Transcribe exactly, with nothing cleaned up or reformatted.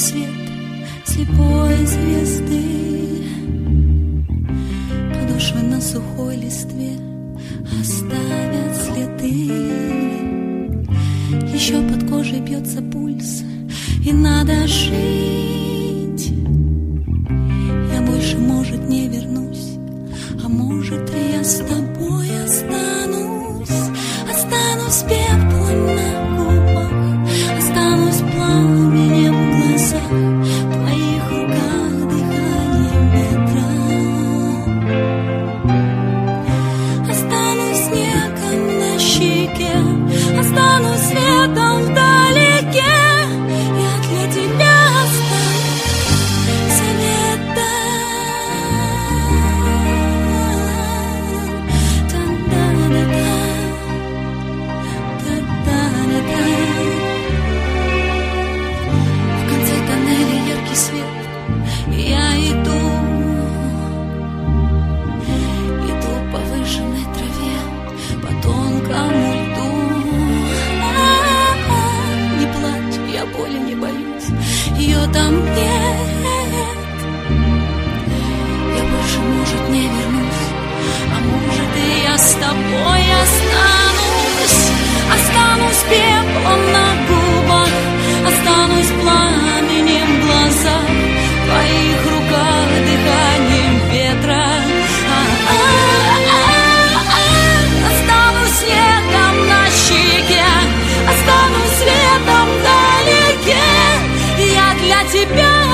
свет слепой звезды. Подошвы на сухой листве оставят следы. Еще под кожей бьется пульс, и надо жить. Я больше, может, не вернусь, а может, и я с тобой останусь. Останусь пеплом на губах, останусь пламенем в глазах, в твоих руках дыханием ветра. Останусь снегом на щеке, останусь светом вдалеке. Я для тебя останусь заветом. Та-да-да-да, та-да-да-да. В конце тоннеля яркий свет, и я иду, иду по выжженной траве, по тонкому льду. А-а-а, не плачь, я боли не боюсь, ее там нет. Я больше, может, не вернусь, а может, и я с тобой останусь. Останусь пеплом на губах, останусь пламенем в глазах, в твоих руках дыханием ветра. А-а-а-а, останусь снегом на щеке, останусь светом вдалеке. Я для тебя